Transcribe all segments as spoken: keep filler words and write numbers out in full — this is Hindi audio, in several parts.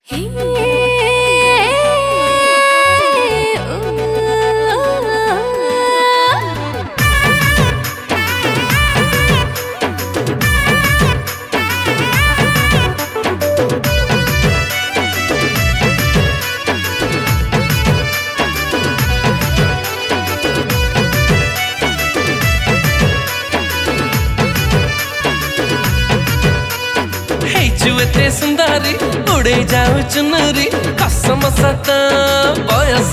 एते सुंदरी उड़े जाऊ चुनरी कसम सत बयस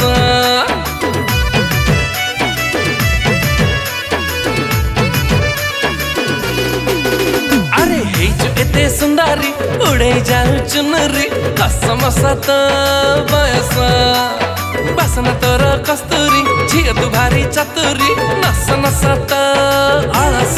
अरे हेचु एते सुंदरी उड़े जाऊ चुनरी कसम सत बयस बसना तोर कस्तूरी झियो तू भारी चतुरी नस नसत अलस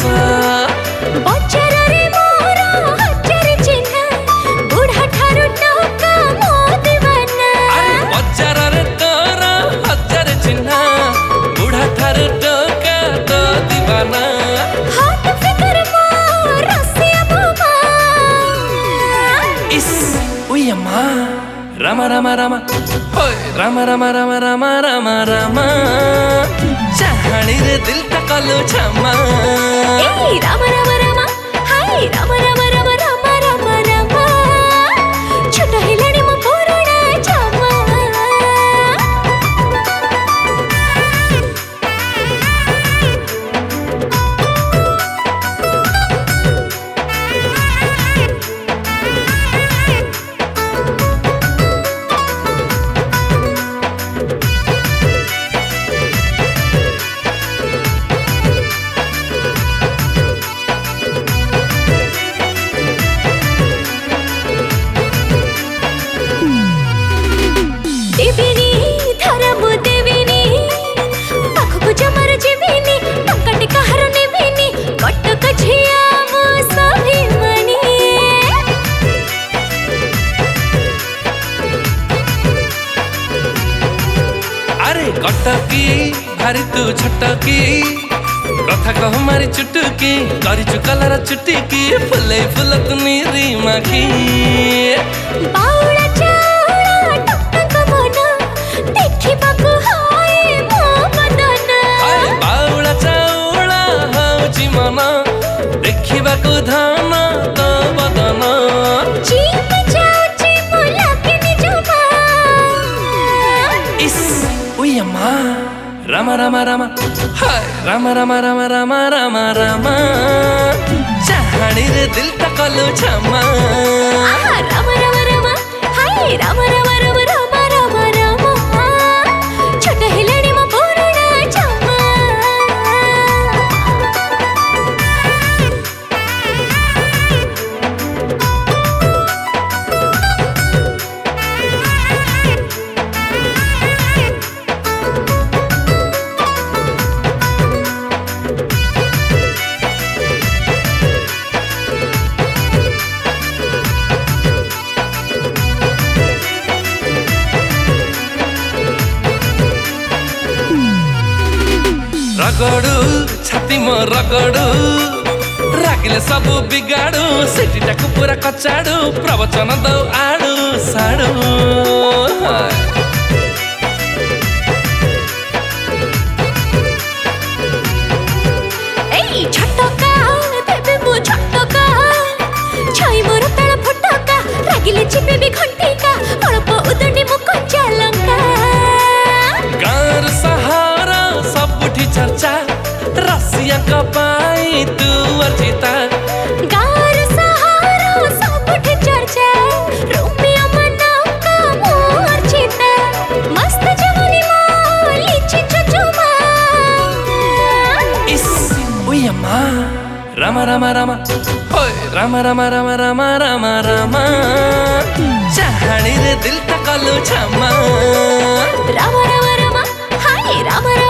Rama Rama Rama, hoy Rama Rama Rama Rama Rama Rama, चाहनी रे दिल तकलो छमा। ए Rama Rama Rama, हाय Rama Rama Rama Rama Rama Rama, छोटा हिलने में पुराना छमा। कटकी भारी तू छटकी कथा कह मारी चुटकी करी चुकलर चुटकी फुले फुलत नीरी माखी बाउला चाउला टक मन देखि बाकु हाय मो बदन अरे बाउला चाउला हाउची मन देखि बाकु धन तो बदन जीव जाउची मोला के निजमा इस उयमा Rama Rama Rama, हाय Rama Rama Rama Rama Rama Rama, चाहनी रे दिल तकलो छमा। Rama Rama Rama, हाय Rama Rama Rama Rama Rama Rama, छोटा हिलने में पुराना छमा। रगड़ू छाती मो रगड़ू रागिले सबू बिगाड़ू सेठी टाकू पूरा कचाड़ू प्रवचन दौ आड़ू साड़ू ए छटका देबे मु छटका छई मोर तळ फटका रागिले चिपे भी घंटिका अळप उदंडी मु कंचा लंका गार सहारा सबुठी चर्चा रसिया कपाई तू अर्जिता गार सहारा सबुठी चर्चा रोमियो मना का मोर अर्जिता मस्त जवानी मो लीची चुचुमा इस उयमा Rama Rama Rama, hoy Rama Rama Rama Rama Rama Rama, चाहनी रे दिल तकलो छमा। Rama Rama Rama, हाय Rama Rama